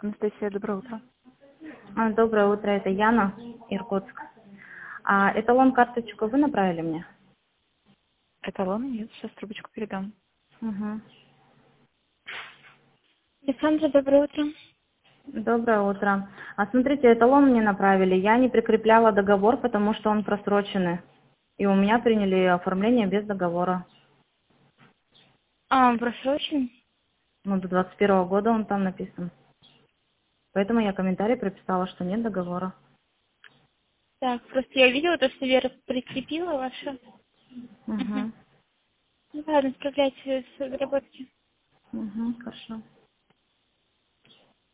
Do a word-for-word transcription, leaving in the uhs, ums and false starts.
Анастасия, доброе утро. А, Доброе утро, это Яна, Иркутск. А, эталон карточку вы направили мне? Эталон? Нет, сейчас трубочку передам. Угу. Александра, доброе утро. Доброе утро. А смотрите, эталон мне направили. Я не прикрепляла договор, потому что он просроченный. И у меня приняли оформление без договора. А, он просрочен? Ну, до двадцать первого года он там написан. Поэтому я комментарий прописала, что нет договора. Так, просто я видела то, что Вера прикрепила ваше. Угу. Угу. Ну ладно, справляйте с разработки. Угу, хорошо.